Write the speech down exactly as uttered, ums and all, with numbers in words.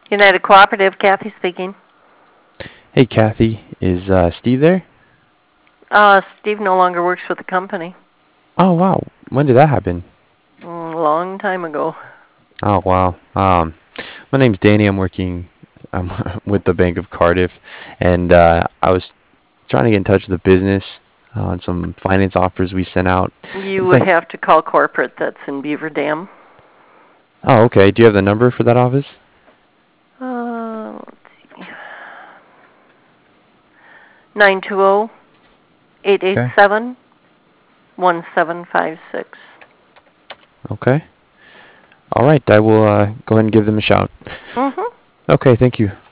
United Cooperative, Kathy speaking. Hey, Kathy, is uh, Steve there? Uh, Steve no longer works with the company. Oh, wow. When did that happen? Mm, long time ago. Oh, wow. Um, my name's Danny. I'm working um, with the Bank of Cardiff, and uh, I was trying to get in touch with the business uh, on some finance offers we sent out. You Looks would like, have to call corporate. That's in Beaver Dam. oh, okay. Do you have the number for that office? Uh, let's see. nine two zero, eight eight Okay. seven, one seven five six. Okay. All right. I will uh, go ahead and give them a shout. Mm-hmm. Okay. Thank you.